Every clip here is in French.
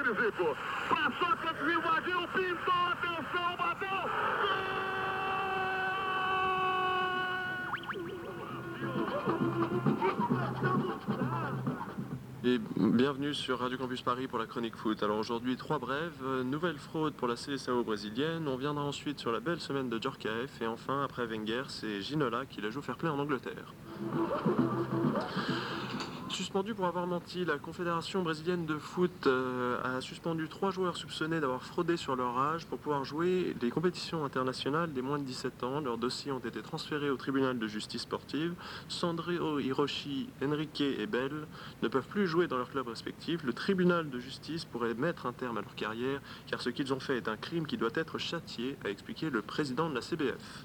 antecipo. Paçoca, invadiu, pintou, atenção, bateu. Et bienvenue sur Radio Campus Paris pour la chronique foot. Alors aujourd'hui, 3 brèves, nouvelle fraude pour la Seleção brésilienne, on viendra ensuite sur la belle semaine de Djorkaeff et enfin, après Wenger, c'est Ginola qui la joue fair play en Angleterre. Suspendu pour avoir menti, la Confédération brésilienne de foot a suspendu 3 joueurs soupçonnés d'avoir fraudé sur leur âge pour pouvoir jouer les compétitions internationales des moins de 17 ans. Leurs dossiers ont été transférés au tribunal de justice sportive. Sandro Hiroshi, Henrique et Bell ne peuvent plus jouer dans leurs clubs respectifs. Le tribunal de justice pourrait mettre un terme à leur carrière car ce qu'ils ont fait est un crime qui doit être châtié, a expliqué le président de la CBF.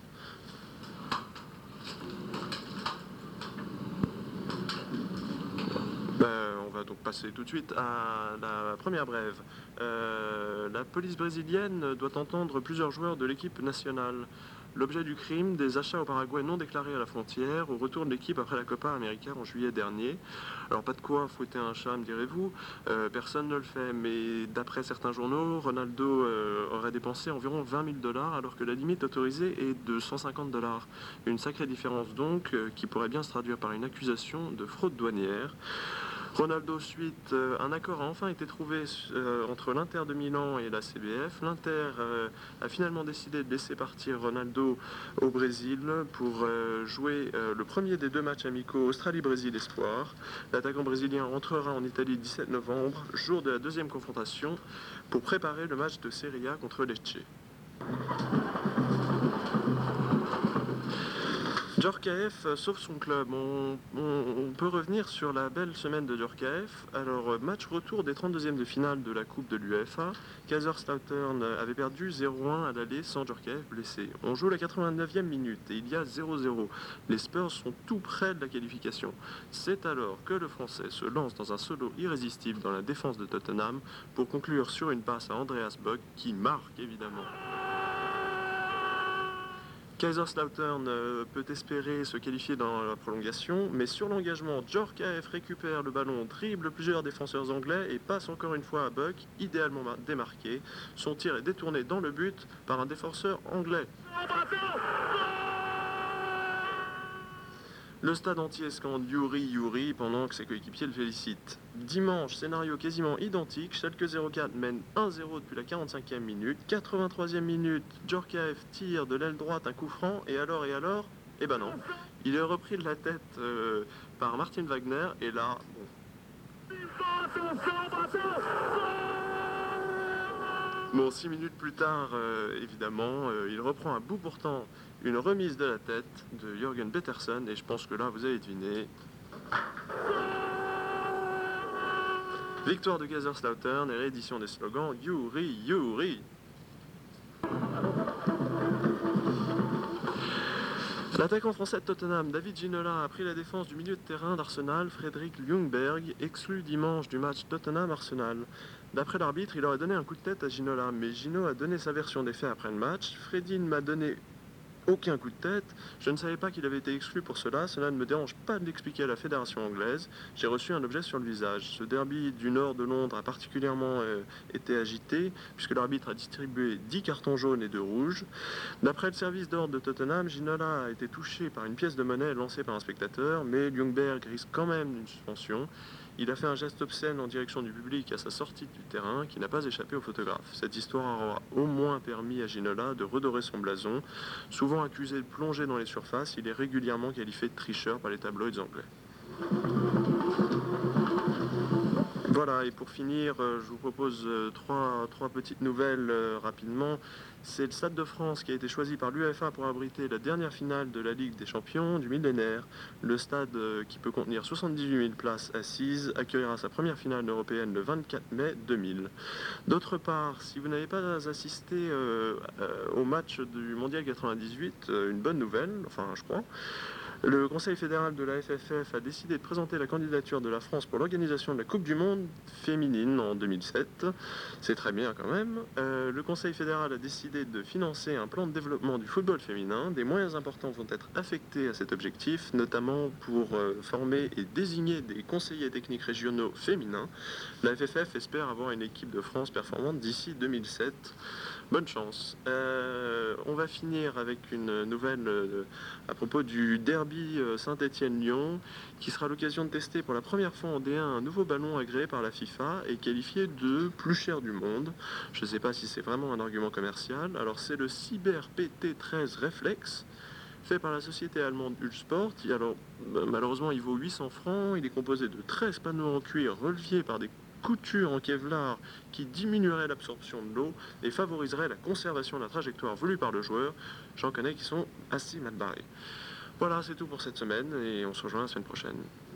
On va donc passer tout de suite à la première brève. La police brésilienne doit entendre plusieurs joueurs de l'équipe nationale. L'objet du crime, des achats au Paraguay non déclarés à la frontière, au retour de l'équipe après la Copa América en juillet dernier. Alors pas de quoi fouetter un chat, me direz-vous, personne ne le fait, mais d'après certains journaux, Ronaldo aurait dépensé environ 20 000 $ alors que la limite autorisée est de 150 $. Une sacrée différence donc, qui pourrait bien se traduire par une accusation de fraude douanière. Ronaldo suite, un accord a enfin été trouvé entre l'Inter de Milan et la CBF. L'Inter a finalement décidé de laisser partir Ronaldo au Brésil pour jouer le premier des 2 matchs amicaux Australie-Brésil Espoir. L'attaquant brésilien entrera en Italie le 17 novembre, jour de la 2e confrontation, pour préparer le match de Serie A contre Lecce. Djorkaeff sauve son club. On peut revenir sur la belle semaine de Djorkaeff. Alors, match retour des 32e de finale de la Coupe de l'UEFA. Kaiserslautern avait perdu 0-1 à l'aller sans Djorkaeff blessé. On joue la 89e minute et il y a 0-0. Les Spurs sont tout près de la qualification. C'est alors que le Français se lance dans un solo irrésistible dans la défense de Tottenham pour conclure sur une passe à Andreas Bock qui marque évidemment. Kaiserslautern peut espérer se qualifier dans la prolongation, mais sur l'engagement, Djorkaeff récupère le ballon, dribble plusieurs défenseurs anglais et passe encore une fois à Buck, idéalement démarqué. Son tir est détourné dans le but par un défenseur anglais. Le stade entier scande Yuri Yuri pendant que ses coéquipiers le félicitent. Dimanche, scénario quasiment identique, Schalke 04 mène 1-0 depuis la 45e minute. 83e minute, Djorkaeff tire de l'aile droite un coup franc et alors eh ben non. Il est repris de la tête par Martin Wagner et là, Bon, 6 minutes plus tard, évidemment, il reprend à bout portant une remise de la tête de Jürgen Petersen et je pense que là, vous avez deviné. Victoire de Kaiserslautern et réédition des slogans Yuri Yuri. L'attaquant français de Tottenham, David Ginola, a pris la défense du milieu de terrain d'Arsenal, Fredrik Ljungberg, exclu dimanche du match Tottenham-Arsenal. D'après l'arbitre, il aurait donné un coup de tête à Ginola, mais Gino a donné sa version des faits après le match. Freddy ne m'a donné aucun coup de tête. Je ne savais pas qu'il avait été exclu pour cela. Cela ne me dérange pas de l'expliquer à la fédération anglaise. J'ai reçu un objet sur le visage. Ce derby du nord de Londres a particulièrement été agité, puisque l'arbitre a distribué 10 cartons jaunes et 2 rouges. D'après le service d'ordre de Tottenham, Ginola a été touché par une pièce de monnaie lancée par un spectateur, mais Ljungberg risque quand même une suspension. Il a fait un geste obscène en direction du public à sa sortie du terrain qui n'a pas échappé au photographe. Cette histoire aura au moins permis à Ginola de redorer son blason. Souvent accusé de plonger dans les surfaces, il est régulièrement qualifié de tricheur par les tabloïds anglais. Voilà, et pour finir, je vous propose trois petites nouvelles rapidement. C'est le Stade de France qui a été choisi par l'UEFA pour abriter la dernière finale de la Ligue des Champions du millénaire. Le stade, qui peut contenir 78 000 places assises, accueillera sa première finale européenne le 24 mai 2000. D'autre part, si vous n'avez pas assisté au match du Mondial 98, une bonne nouvelle, enfin je crois, Le Conseil fédéral de la FFF a décidé de présenter la candidature de la France pour l'organisation de la Coupe du Monde féminine en 2007. C'est très bien quand même. Le Conseil fédéral a décidé de financer un plan de développement du football féminin. Des moyens importants vont être affectés à cet objectif, notamment pour former et désigner des conseillers techniques régionaux féminins. La FFF espère avoir une équipe de France performante d'ici 2007. Bonne chance. On va finir avec une nouvelle à propos du derby Saint-Étienne-Lyon, qui sera l'occasion de tester pour la première fois en D1 un nouveau ballon agréé par la FIFA et qualifié de plus cher du monde. Je ne sais pas si c'est vraiment un argument commercial. Alors c'est le Cyber PT13 Reflex, fait par la société allemande Ulsport. Alors malheureusement il vaut 800 francs. Il est composé de 13 panneaux en cuir reliés par des coutures en Kevlar qui diminuerait l'absorption de l'eau et favoriserait la conservation de la trajectoire voulue par le joueur. J'en connais qui sont assez mal barrés. Voilà, c'est tout pour cette semaine et on se rejoint la semaine prochaine.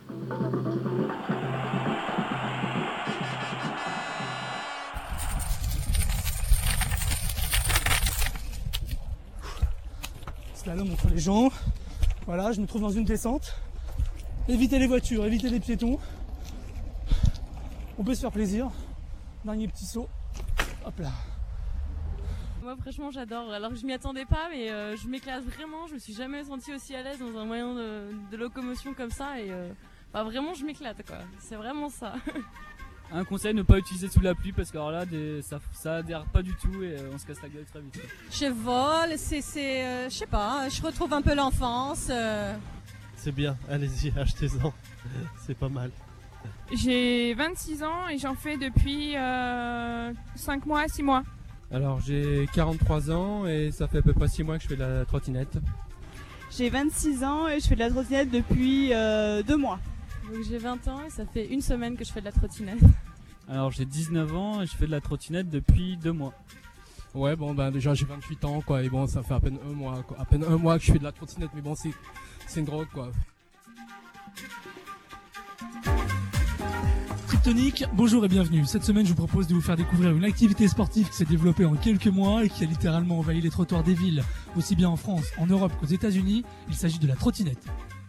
Slalom entre les gens. Voilà, je me trouve dans une descente. Évitez les voitures, évitez les piétons. On peut se faire plaisir. Dernier petit saut. Hop là. Moi franchement j'adore, alors que je m'y attendais pas mais je m'éclate vraiment, je me suis jamais sentie aussi à l'aise dans un moyen de locomotion comme ça et vraiment je m'éclate quoi, c'est vraiment ça. Un conseil, ne pas utiliser sous la pluie parce que alors là ça adhère pas du tout et on se casse la gueule très vite. Je vole, je sais pas, je retrouve un peu l'enfance. C'est bien, allez-y, achetez-en, c'est pas mal. J'ai 26 ans et j'en fais depuis 5 mois, 6 mois. Alors j'ai 43 ans et ça fait à peu près 6 mois que je fais de la trottinette. J'ai 26 ans et je fais de la trottinette depuis 2 mois. Donc j'ai 20 ans et ça fait 1 semaine que je fais de la trottinette. Alors j'ai 19 ans et je fais de la trottinette depuis 2 mois. Ouais bon ben déjà j'ai 28 ans quoi et bon ça fait à peine un mois quoi. À peine un mois que je fais de la trottinette mais bon c'est une drogue quoi. Kryptonique, bonjour et bienvenue. Cette semaine, je vous propose de vous faire découvrir une activité sportive qui s'est développée en quelques mois et qui a littéralement envahi les trottoirs des villes, aussi bien en France, en Europe qu'aux États-Unis. Il s'agit de la trottinette.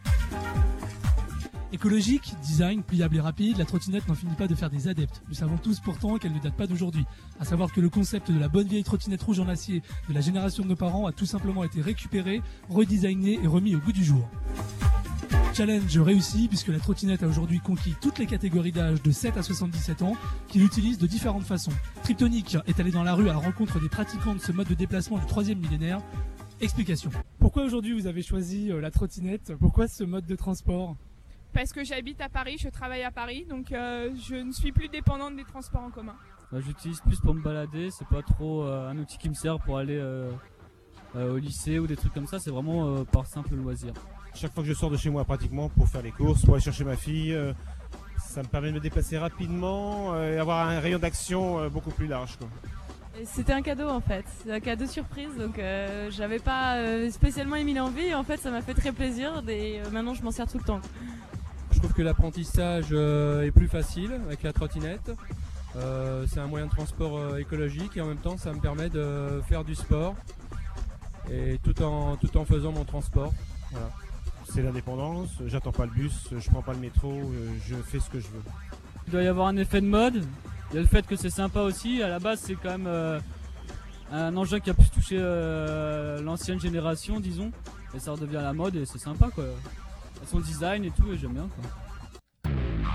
Écologique, design, pliable et rapide, la trottinette n'en finit pas de faire des adeptes. Nous savons tous pourtant qu'elle ne date pas d'aujourd'hui. À savoir que le concept de la bonne vieille trottinette rouge en acier de la génération de nos parents a tout simplement été récupéré, redesigné et remis au goût du jour. Challenge réussi puisque la trottinette a aujourd'hui conquis toutes les catégories d'âge de 7 à 77 ans qui l'utilisent de différentes façons. Kryptonique est allé dans la rue à la rencontre des pratiquants de ce mode de déplacement du 3e millénaire. Explication. Pourquoi aujourd'hui vous avez choisi la trottinette? Pourquoi ce mode de transport? Parce que j'habite à Paris, je travaille à Paris, donc je ne suis plus dépendante des transports en commun. J'utilise plus pour me balader, c'est pas trop un outil qui me sert pour aller au lycée ou des trucs comme ça, c'est vraiment par simple loisir. Chaque fois que je sors de chez moi pratiquement pour faire les courses, pour aller chercher ma fille, ça me permet de me déplacer rapidement et avoir un rayon d'action beaucoup plus large, quoi. C'était un cadeau en fait, c'est un cadeau surprise donc j'avais pas spécialement émis l'envie, en fait ça m'a fait très plaisir et maintenant je m'en sers tout le temps. Je trouve que l'apprentissage est plus facile avec la trottinette. C'est un moyen de transport écologique et en même temps ça me permet de faire du sport et tout en faisant mon transport. Voilà. C'est l'indépendance, j'attends pas le bus, je prends pas le métro, je fais ce que je veux. Il doit y avoir un effet de mode, il y a le fait que c'est sympa aussi, à la base c'est quand même un engin qui a pu toucher l'ancienne génération disons, et ça redevient à la mode et c'est sympa quoi. Son design et tout, et j'aime bien quoi.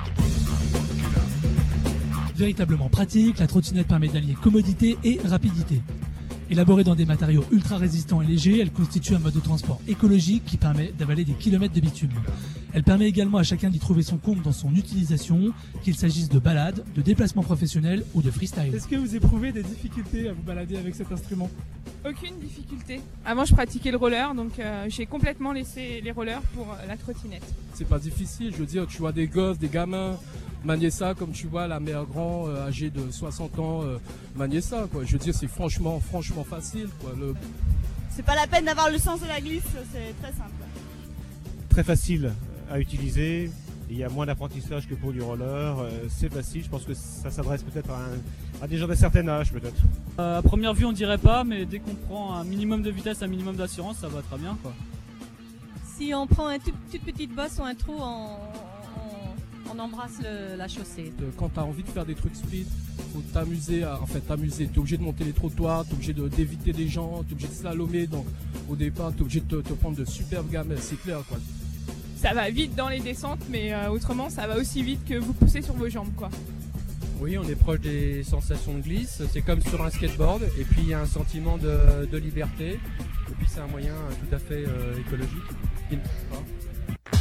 Véritablement pratique, la trottinette permet d'allier commodité et rapidité. Élaborée dans des matériaux ultra résistants et légers, elle constitue un mode de transport écologique qui permet d'avaler des kilomètres de bitume. Elle permet également à chacun d'y trouver son compte dans son utilisation, qu'il s'agisse de balade, de déplacement professionnel ou de freestyle. Est-ce que vous éprouvez des difficultés à vous balader avec cet instrument? Aucune difficulté. Avant je pratiquais le roller, donc j'ai complètement laissé les rollers pour la trottinette. C'est pas difficile, je veux dire, tu vois des gosses, des gamins manier ça comme tu vois la mère grand âgée de 60 ans manier ça quoi. Je veux dire c'est franchement facile quoi. C'est pas la peine d'avoir le sens de la glisse, c'est très simple. Très facile à utiliser, il y a moins d'apprentissage que pour du roller, c'est facile, je pense que ça s'adresse peut-être à des gens d'un certain âge peut-être. À première vue on dirait pas, mais dès qu'on prend un minimum de vitesse, un minimum d'assurance, ça va très bien quoi. Si on prend une toute petite bosse ou un trou, on embrasse la chaussée. Quand tu as envie de faire des trucs speed, faut t'amuser. T'amuser. Tu es obligé de monter les trottoirs, tu es obligé d'éviter des gens, tu es obligé de slalomer. Au départ, tu es obligé de te prendre de superbes gamelles, c'est clair, quoi. Ça va vite dans les descentes, mais autrement, ça va aussi vite que vous poussez sur vos jambes, quoi. Oui, on est proche des sensations de glisse. C'est comme sur un skateboard. Et puis, il y a un sentiment de liberté. Et puis, c'est un moyen tout à fait écologique. Qui ne coûte pas.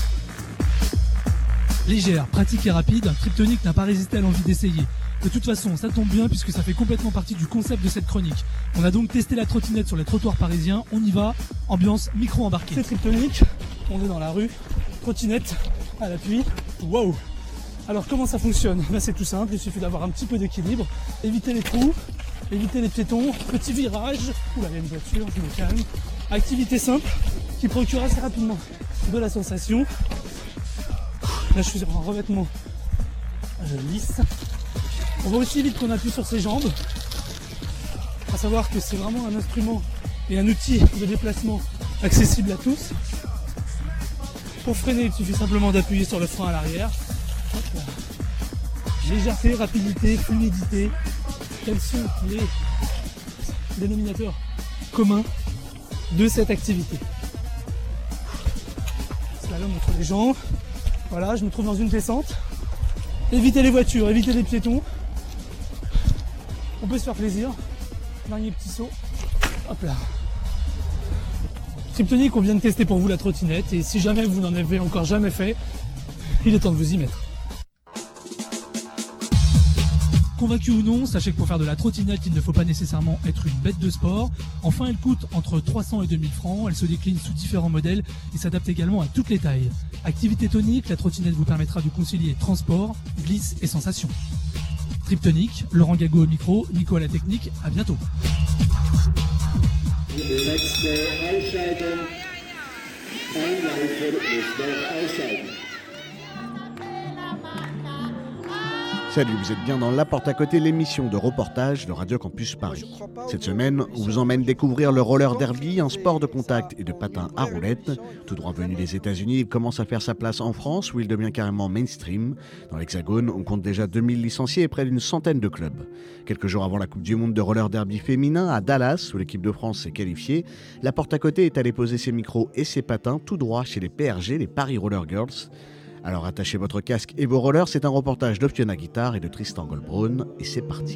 Légère, pratique et rapide, Kryptonic n'a pas résisté à l'envie d'essayer. De toute façon, ça tombe bien puisque ça fait complètement partie du concept de cette chronique. On a donc testé la trottinette sur les trottoirs parisiens. On y va, ambiance micro embarqué. C'est Kryptonic, on est dans la rue, trottinette à l'appui. Waouh! Alors comment ça fonctionne? Là c'est tout simple, il suffit d'avoir un petit peu d'équilibre, éviter les trous, éviter les piétons, petit virage. Oula, il y a une voiture, je me calme. Activité simple qui procure assez rapidement de la sensation. Là je suis sur un revêtement lisse. On va aussi vite qu'on appuie sur ses jambes. À savoir que c'est vraiment un instrument et un outil de déplacement accessible à tous. Pour freiner, il suffit simplement d'appuyer sur le frein à l'arrière. Hop là. Légèreté, rapidité, fluidité. Quels sont les dénominateurs communs de cette activité? Slalom entre les jambes. Voilà, je me trouve dans une descente. Éviter les voitures, éviter les piétons. On peut se faire plaisir. Dernier petit saut. Hop là. Kryptonic, on vient de tester pour vous la trottinette. Et si jamais vous n'en avez encore jamais fait, il est temps de vous y mettre. Convaincu ou non, sachez que pour faire de la trottinette, il ne faut pas nécessairement être une bête de sport. Enfin, elle coûte entre 300 et 2000 francs. Elle se décline sous différents modèles et s'adapte également à toutes les tailles. Activité tonique, la trottinette vous permettra de concilier transport, glisse et sensation. Kryptonic, Laurent Gago au micro, Nico à la technique. À bientôt. Salut, vous êtes bien dans La Porte à Côté, l'émission de reportage de Radio Campus Paris. Cette semaine, on vous emmène découvrir le roller derby, un sport de contact et de patin à roulettes. Tout droit venu des États-Unis, il commence à faire sa place en France, où il devient carrément mainstream. Dans l'Hexagone, on compte déjà 2000 licenciés et près d'une centaine de clubs. Quelques jours avant la Coupe du Monde de roller derby féminin à Dallas, où l'équipe de France s'est qualifiée, La Porte à Côté est allé poser ses micros et ses patins tout droit chez les PRG, les Paris Roller Girls. Alors attachez votre casque et vos rollers, c'est un reportage d'Optiona Guitare et de Tristan Goldbraun, et c'est parti.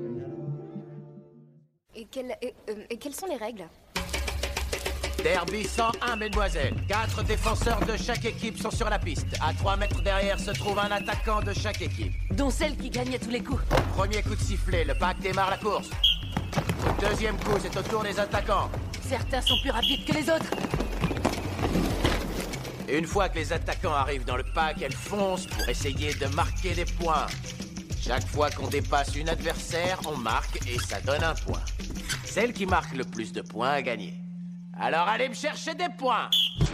Et quelles sont les règles? Derby 101, mesdemoiselles. 4 défenseurs de chaque équipe sont sur la piste. À 3 mètres derrière se trouve un attaquant de chaque équipe. Dont celle qui gagne à tous les coups. Premier coup de sifflet, le pack démarre la course. Le deuxième coup, c'est au tour des attaquants. Certains sont plus rapides que les autres. Une fois que les attaquants arrivent dans le pack, elles foncent pour essayer de marquer des points. Chaque fois qu'on dépasse une adversaire, on marque et ça donne un point. Celle qui marque le plus de points a gagné. Alors allez me chercher des points!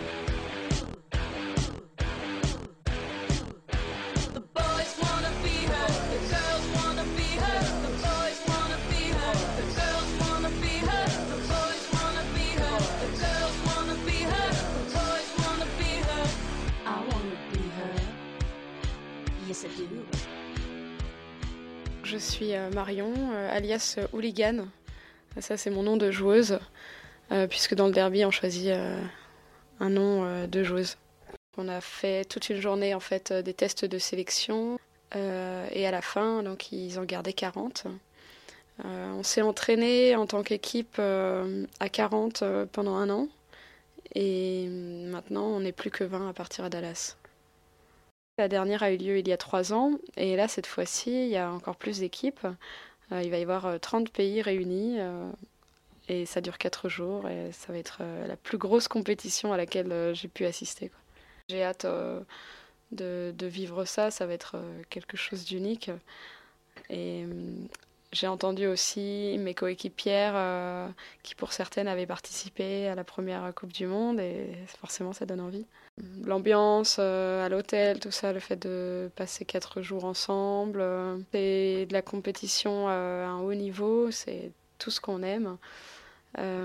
Je suis Marion, alias Hooligan. Ça, c'est mon nom de joueuse, puisque dans le derby, on choisit un nom de joueuse. On a fait toute une journée en fait, des tests de sélection, et à la fin, donc, ils en gardaient 40. On s'est entraîné en tant qu'équipe à 40 pendant un an, et maintenant, on n'est plus que 20 à partir à Dallas. La dernière a eu lieu il y a 3 ans, et là, cette fois-ci, il y a encore plus d'équipes. Il va y avoir 30 pays réunis, et ça dure 4 jours, et ça va être la plus grosse compétition à laquelle j'ai pu assister, quoi. J'ai hâte de vivre ça, ça va être quelque chose d'unique. Et j'ai entendu aussi mes coéquipières qui, pour certaines, avaient participé à la première Coupe du Monde, et forcément, ça donne envie. L'ambiance à l'hôtel, tout ça, le fait de passer 4 jours ensemble, c'est de la compétition à un haut niveau, c'est tout ce qu'on aime.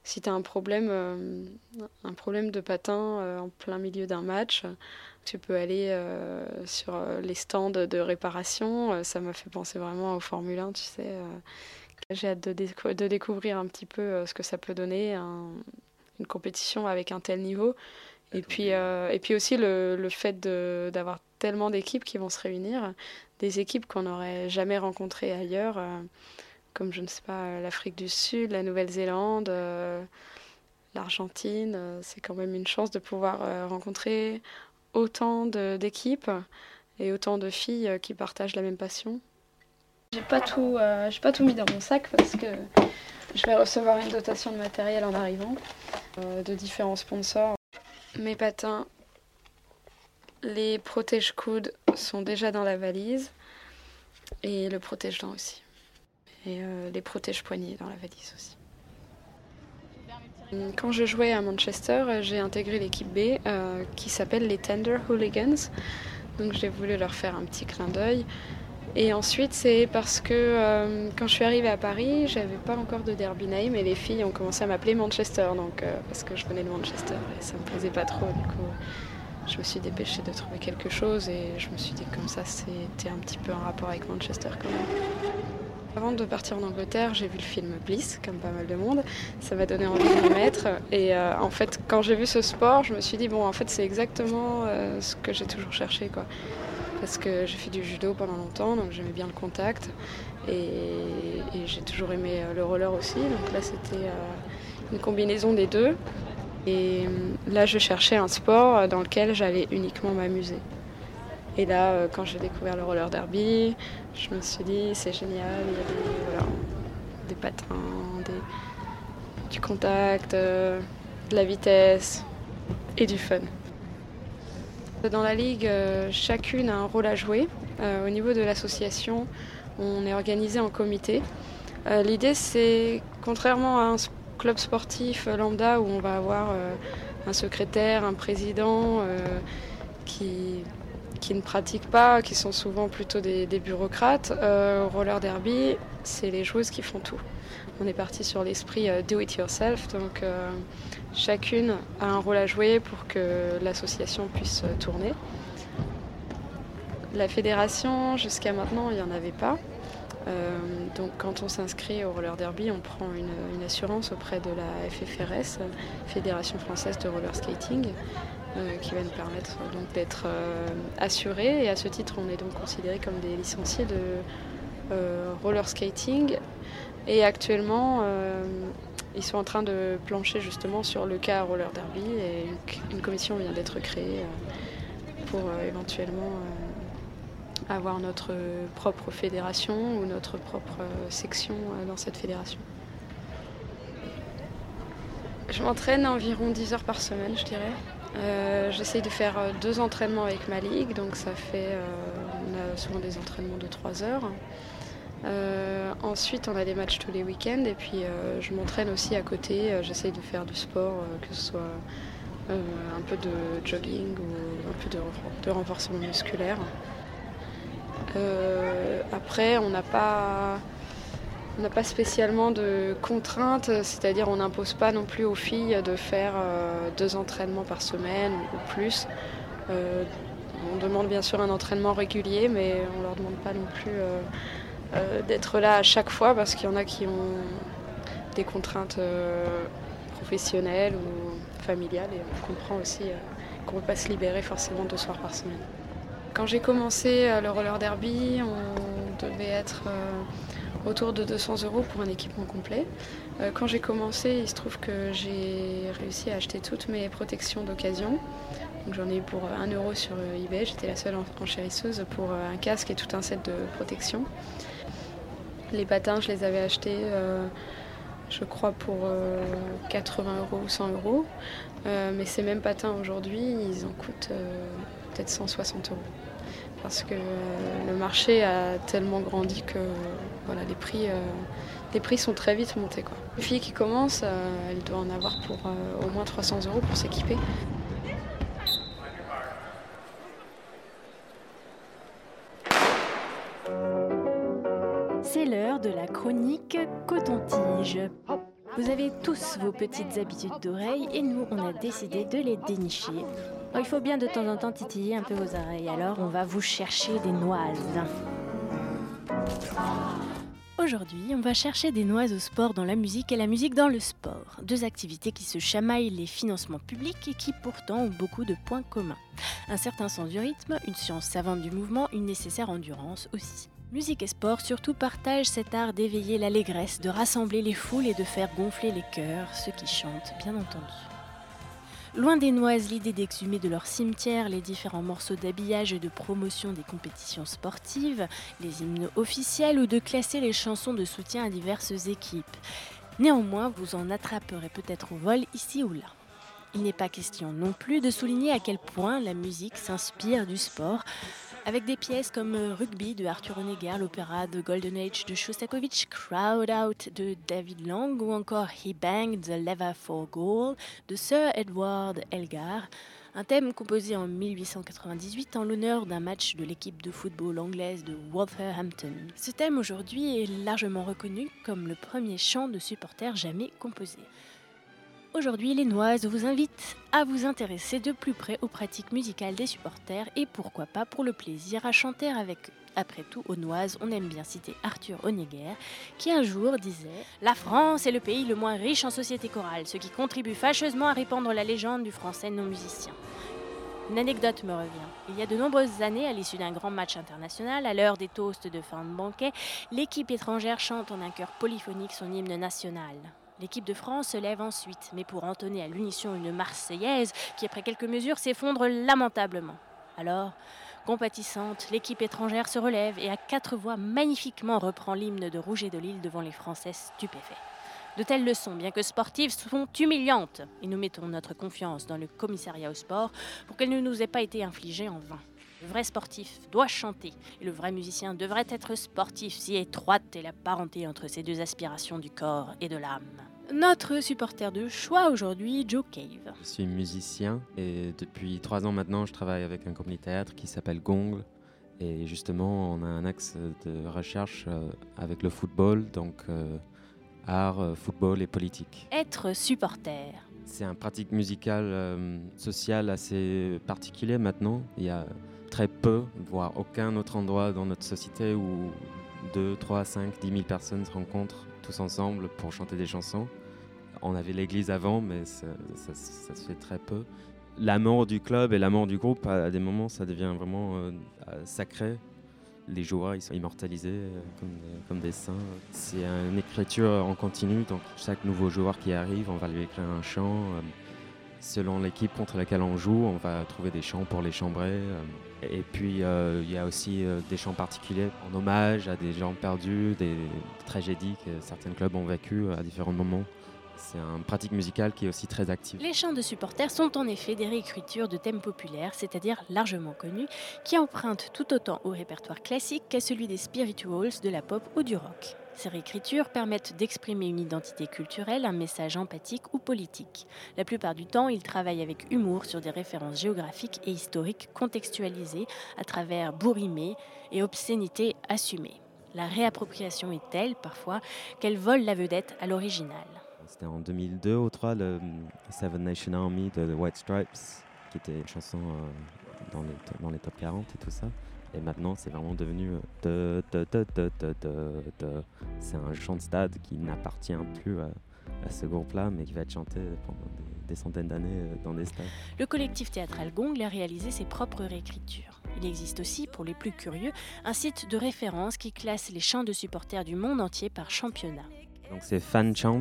Si tu as un problème de patin en plein milieu d'un match, tu peux aller sur les stands de réparation. Ça m'a fait penser vraiment au Formule 1, tu sais. J'ai hâte de découvrir un petit peu ce que ça peut donner, une compétition avec un tel niveau. Et puis aussi le fait d'avoir tellement d'équipes qui vont se réunir, des équipes qu'on n'aurait jamais rencontrées ailleurs, comme je ne sais pas, l'Afrique du Sud, la Nouvelle-Zélande, l'Argentine. C'est quand même une chance de pouvoir rencontrer autant d'équipes et autant de filles qui partagent la même passion. J'ai pas tout mis dans mon sac parce que je vais recevoir une dotation de matériel en arrivant de différents sponsors. Mes patins, les protège-coudes sont déjà dans la valise et le protège-dents aussi. Et les protège-poignets dans la valise aussi. Quand je jouais à Manchester, j'ai intégré l'équipe B qui s'appelle les Tender Hooligans. Donc j'ai voulu leur faire un petit clin d'œil. Et ensuite, c'est parce que quand je suis arrivée à Paris, j'avais pas encore de derby name et les filles ont commencé à m'appeler Manchester, donc parce que je venais de Manchester et ça me plaisait pas trop. Du coup, je me suis dépêchée de trouver quelque chose et je me suis dit que comme ça, c'était un petit peu un rapport avec Manchester quand même. Avant de partir en Angleterre, j'ai vu le film Bliss, comme pas mal de monde. Ça m'a donné envie de m'y mettre. Et en fait, quand j'ai vu ce sport, je me suis dit, bon, en fait, c'est exactement ce que j'ai toujours cherché, quoi. Parce que j'ai fait du judo pendant longtemps, donc j'aimais bien le contact. Et j'ai toujours aimé le roller aussi. Donc là, c'était une combinaison des deux. Et là, je cherchais un sport dans lequel j'allais uniquement m'amuser. Et là, quand j'ai découvert le roller derby, je me suis dit, c'est génial, il y a des patins, du contact, de la vitesse et du fun. Dans la ligue, chacune a un rôle à jouer. Au niveau de l'association, on est organisé en comité. L'idée, c'est, contrairement à un club sportif lambda où on va avoir un secrétaire, un président qui ne pratiquent pas, qui sont souvent plutôt des bureaucrates. Au roller derby, c'est les joueuses qui font tout. On est parti sur l'esprit do it yourself, donc chacune a un rôle à jouer pour que l'association puisse tourner. La fédération, jusqu'à maintenant, il n'y en avait pas. Donc quand on s'inscrit au roller derby, on prend une assurance auprès de la FFRS, Fédération française de roller skating, qui va nous permettre donc d'être assurés. Et à ce titre, on est donc considérés comme des licenciés de roller skating. Et actuellement, ils sont en train de plancher justement sur le cas roller derby. Et une commission vient d'être créée pour éventuellement avoir notre propre fédération ou notre propre section dans cette fédération. Je m'entraîne environ 10 heures par semaine, je dirais. J'essaye de faire 2 entraînements avec ma ligue, donc ça fait, on a souvent des entraînements de 3 heures. Ensuite, on a des matchs tous les week-ends et puis je m'entraîne aussi à côté. J'essaye de faire du sport, que ce soit un peu de jogging ou un peu de renforcement musculaire. Après, on n'a pas spécialement de contraintes, c'est-à-dire on n'impose pas non plus aux filles de faire 2 entraînements par semaine ou plus. On demande bien sûr un entraînement régulier, mais on ne leur demande pas non plus d'être là à chaque fois parce qu'il y en a qui ont des contraintes professionnelles ou familiales et on comprend aussi qu'on ne peut pas se libérer forcément 2 soirs par semaine. Quand j'ai commencé le roller derby, on devait être autour de 200 € pour un équipement complet. Quand j'ai commencé, il se trouve que j'ai réussi à acheter toutes mes protections d'occasion. Donc j'en ai eu pour 1 € sur eBay. J'étais la seule enchérisseuse pour un casque et tout un set de protection. Les patins, je les avais achetés, je crois, pour 80 € ou 100 €. Mais ces mêmes patins aujourd'hui, ils en coûtent peut-être 160 €. Parce que le marché a tellement grandi que voilà, les prix sont très vite montés, quoi. Une fille qui commence, elle doit en avoir pour au moins 300 € pour s'équiper. C'est l'heure de la chronique Coton-Tige. Vous avez tous vos petites habitudes d'oreilles et nous, on a décidé de les dénicher. Alors, il faut bien de temps en temps titiller un peu vos oreilles, alors on va vous chercher des noises. Aujourd'hui, on va chercher des noises au sport dans la musique et la musique dans le sport. Deux activités qui se chamaillent les financements publics et qui pourtant ont beaucoup de points communs. Un certain sens du rythme, une science savante du mouvement, une nécessaire endurance aussi. Musique et sport surtout partagent cet art d'éveiller l'allégresse, de rassembler les foules et de faire gonfler les cœurs, ceux qui chantent, bien entendu. Loin des noises, l'idée d'exhumer de leur cimetière les différents morceaux d'habillage et de promotion des compétitions sportives, les hymnes officiels ou de classer les chansons de soutien à diverses équipes. Néanmoins, vous en attraperez peut-être au vol ici ou là. Il n'est pas question non plus de souligner à quel point la musique s'inspire du sport, avec des pièces comme Rugby de Arthur Honegger, l'opéra de Golden Age de Shostakovich, Crowd Out de David Lang ou encore He Banged the Lever for Goal de Sir Edward Elgar, un thème composé en 1898 en l'honneur d'un match de l'équipe de football anglaise de Wolverhampton. Ce thème aujourd'hui est largement reconnu comme le premier chant de supporters jamais composé. Aujourd'hui, les Noises vous invitent à vous intéresser de plus près aux pratiques musicales des supporters et pourquoi pas pour le plaisir à chanter avec eux. Après tout, aux Noises, on aime bien citer Arthur Honegger qui un jour disait « La France est le pays le moins riche en société chorale, ce qui contribue fâcheusement à répandre la légende du français non-musicien. » Une anecdote me revient. Il y a de nombreuses années, à l'issue d'un grand match international, à l'heure des toasts de fin de banquet, l'équipe étrangère chante en un chœur polyphonique son hymne national. L'équipe de France se lève ensuite, mais pour entonner à l'unisson une Marseillaise qui, après quelques mesures, s'effondre lamentablement. Alors, compatissante, l'équipe étrangère se relève et à 4 voix magnifiquement reprend l'hymne de Rouget de Lille devant les Français stupéfaits. De telles leçons, bien que sportives, sont humiliantes et nous mettons notre confiance dans le commissariat au sport pour qu'elles ne nous aient pas été infligées en vain. Le vrai sportif doit chanter et le vrai musicien devrait être sportif, si étroite est la parenté entre ces deux aspirations du corps et de l'âme. Notre supporter de choix aujourd'hui, Joe Cave. Je suis musicien et depuis 3 ans maintenant, je travaille avec un compagnie théâtre qui s'appelle Gong. Et justement, on a un axe de recherche avec le football, donc art, football et politique. Être supporter. C'est une pratique musicale, sociale assez particulière maintenant. Il y a très peu, voire aucun autre endroit dans notre société où 2, 3, 5, 10 000 personnes se rencontrent tous ensemble pour chanter des chansons. On avait l'église avant, mais ça se fait très peu. L'amour du club et l'amour du groupe, à des moments, ça devient vraiment sacré. Les joueurs, ils sont immortalisés comme des saints. C'est une écriture en continu, donc chaque nouveau joueur qui arrive, on va lui écrire un chant. Selon l'équipe contre laquelle on joue, on va trouver des chants pour les chambrer. Et puis, il y a aussi des chants particuliers en hommage à des gens perdus, des tragédies que certains clubs ont vécues à différents moments. C'est une pratique musicale qui est aussi très active. Les chants de supporters sont en effet des réécritures de thèmes populaires, c'est-à-dire largement connus, qui empruntent tout autant au répertoire classique qu'à celui des spirituals, de la pop ou du rock. Ces réécritures permettent d'exprimer une identité culturelle, un message empathique ou politique. La plupart du temps, ils travaillent avec humour sur des références géographiques et historiques contextualisées à travers bourrimées et obscénités assumées. La réappropriation est telle, parfois, qu'elle vole la vedette à l'original. C'était en 2002 ou 2003, le Seven Nation Army de The White Stripes, qui était une chanson dans les top 40 et tout ça. Et maintenant, c'est vraiment devenu... C'est un chant de stade qui n'appartient plus à ce groupe-là, mais qui va être chanté pendant des centaines d'années dans des stades. Le collectif théâtral Gong a réalisé ses propres réécritures. Il existe aussi, pour les plus curieux, un site de référence qui classe les chants de supporters du monde entier par championnat. Donc c'est Fanchants,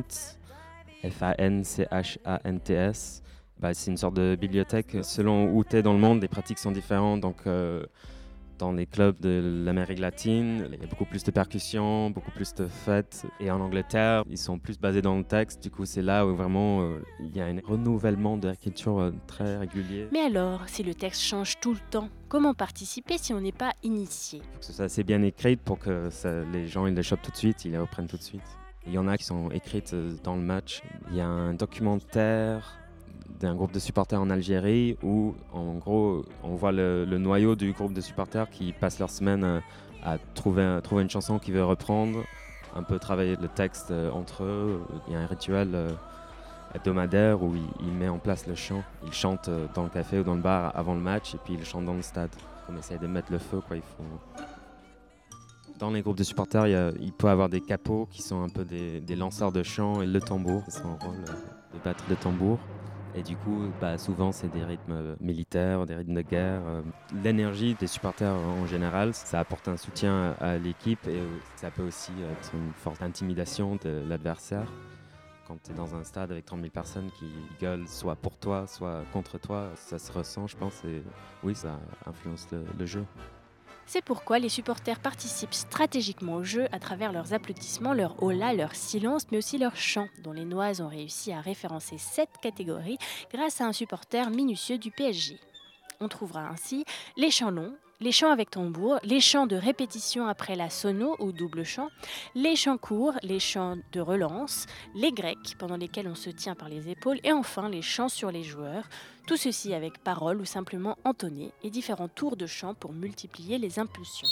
Fanchants. C'est une sorte de bibliothèque. Selon où tu es dans le monde, les pratiques sont différentes. Donc, dans les clubs de l'Amérique latine, il y a beaucoup plus de percussions, beaucoup plus de fêtes. Et en Angleterre, ils sont plus basés dans le texte. Du coup, c'est là où vraiment il y a un renouvellement de l'écriture très régulier. Mais alors, si le texte change tout le temps, comment participer si on n'est pas initié ? Il faut que ça soit assez bien écrit pour que les gens ils les chopent tout de suite, ils les reprennent tout de suite. Il y en a qui sont écrites dans le match. Il y a un documentaire d'un groupe de supporters en Algérie où, en gros, on voit le noyau du groupe de supporters qui passent leur semaine à trouver une chanson qu'ils veulent reprendre un peu travailler le texte entre eux. Il y a un rituel hebdomadaire où il met en place le chant. Il chante dans le café ou dans le bar avant le match et puis il chante dans le stade. On essaye de mettre le feu, quoi. Dans les groupes de supporters, il peut y avoir des capots qui sont un peu des lanceurs de chant et le tambour. C'est son rôle de battre le tambour. Et du coup, souvent, c'est des rythmes militaires, des rythmes de guerre. L'énergie des supporters en général, ça apporte un soutien à l'équipe et ça peut aussi être une forte intimidation de l'adversaire. Quand tu es dans un stade avec 30 000 personnes qui gueulent soit pour toi, soit contre toi, ça se ressent, je pense, et oui, ça influence le jeu. C'est pourquoi les supporters participent stratégiquement au jeu à travers leurs applaudissements, leurs holas, leur silence, mais aussi leurs chants, dont les Noises ont réussi à référencer 7 catégories grâce à un supporter minutieux du PSG. On trouvera ainsi les chants longs, les chants avec tambour, les chants de répétition après la sono ou double chant, les chants courts, les chants de relance, les grecs pendant lesquels on se tient par les épaules et enfin les chants sur les joueurs, tout ceci avec paroles ou simplement entonné et différents tours de chant pour multiplier les impulsions.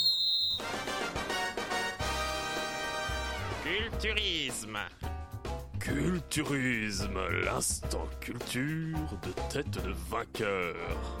Culturisme. Culturisme, l'instant culture de tête de vainqueur.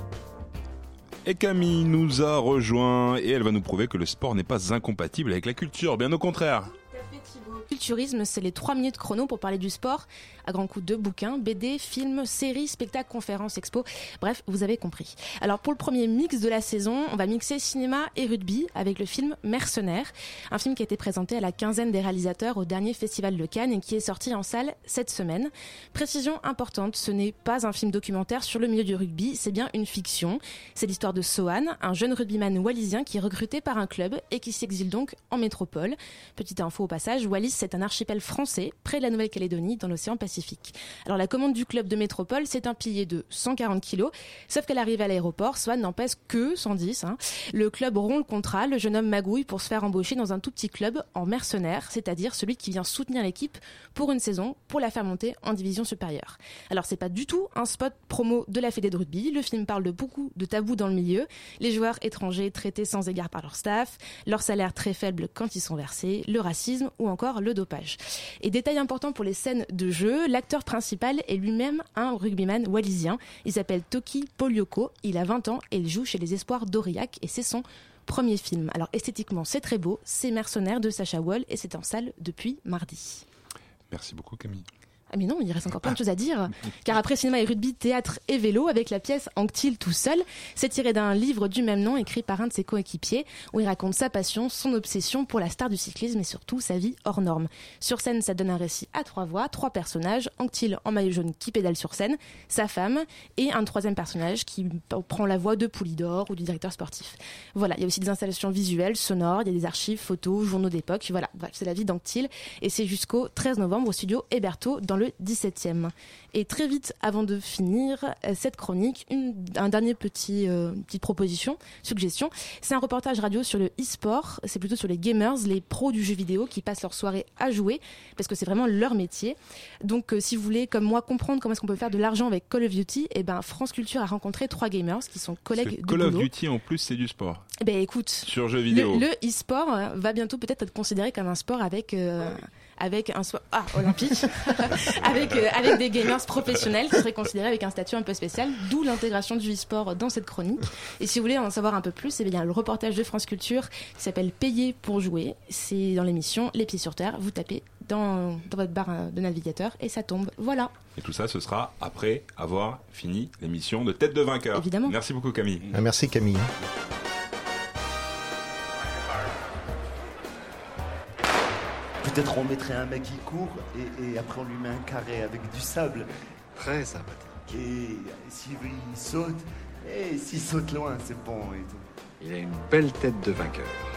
Et Camille nous a rejoint et elle va nous prouver que le sport n'est pas incompatible avec la culture, bien au contraire. Culturisme, c'est les 3 minutes chrono pour parler du sport, à grands coups de bouquins, BD, films, séries, spectacles, conférences, expos, bref, vous avez compris. Alors pour le premier mix de la saison, on va mixer cinéma et rugby avec le film Mercenaires, un film qui a été présenté à la quinzaine des réalisateurs au dernier festival de Cannes et qui est sorti en salle cette semaine. Précision importante, ce n'est pas un film documentaire sur le milieu du rugby, c'est bien une fiction. C'est l'histoire de Sohan, un jeune rugbyman wallisien qui est recruté par un club et qui s'exile donc en métropole. Petite info au passage, Wallis c'est un archipel français près de la Nouvelle-Calédonie dans l'océan Pacifique. Alors la commande du club de métropole, c'est un pilier de 140 kg, sauf qu'à l'arrivée à l'aéroport, Sohan n'en pèse que 110. Le club rompt le contrat, le jeune homme magouille pour se faire embaucher dans un tout petit club en mercenaire, c'est-à-dire celui qui vient soutenir l'équipe pour une saison pour la faire monter en division supérieure. Alors c'est pas du tout un spot promo de la fédé de rugby, le film parle de beaucoup de tabous dans le milieu, les joueurs étrangers traités sans égard par leur staff, leur salaire très faible quand ils sont versés, le racisme ou encore le dopage. Et détail important pour les scènes de jeu, l'acteur principal est lui-même un rugbyman wallisien. Il s'appelle Toki Polioko, il a 20 ans et il joue chez les Espoirs d'Aurillac et c'est son premier film. Alors esthétiquement c'est très beau, c'est Mercenaires de Sacha Wall et c'est en salle depuis mardi. Merci beaucoup Camille. Ah mais non, il reste encore plein de choses à dire. Car après cinéma et rugby, théâtre et vélo, avec la pièce Anctil tout seul, c'est tiré d'un livre du même nom écrit par un de ses coéquipiers, où il raconte sa passion, son obsession pour la star du cyclisme et surtout sa vie hors norme. Sur scène, ça donne un récit à 3 voix, 3 personnages, Anctil en maillot jaune qui pédale sur scène, sa femme et un 3e personnage qui prend la voix de Poulidor ou du directeur sportif. Voilà, il y a aussi des installations visuelles, sonores, il y a des archives, photos, journaux d'époque, voilà, bref, c'est la vie d'Anctil et c'est jusqu'au 13 novembre au studio Héberto dans le 17e. Et très vite, avant de finir cette chronique, un dernier petite proposition, suggestion. C'est un reportage radio sur le e-sport. C'est plutôt sur les gamers, les pros du jeu vidéo qui passent leur soirée à jouer parce que c'est vraiment leur métier. Donc, si vous voulez, comme moi, comprendre comment est-ce qu'on peut faire de l'argent avec Call of Duty, France Culture a rencontré 3 gamers qui sont collègues de Call boulot. of Duty, en plus, c'est du sport. Écoute, sur jeu vidéo. Le e-sport va bientôt peut-être être considéré comme un sport avec un sport olympique, avec des gamers professionnels qui seraient considérés avec un statut un peu spécial, d'où l'intégration du e-sport dans cette chronique. Et si vous voulez en savoir un peu plus, il y a le reportage de France Culture qui s'appelle Payer pour jouer. C'est dans l'émission Les Pieds sur Terre. Vous tapez dans votre barre de navigateur et ça tombe. Voilà. Et tout ça, ce sera après avoir fini l'émission de Tête de vainqueur. Évidemment. Merci beaucoup Camille. Merci Camille. Peut-être on mettrait un mec qui court et après on lui met un carré avec du sable. Très sympathique. Et s'il saute, et s'il saute loin, c'est bon et tout. Il a une belle tête de vainqueur.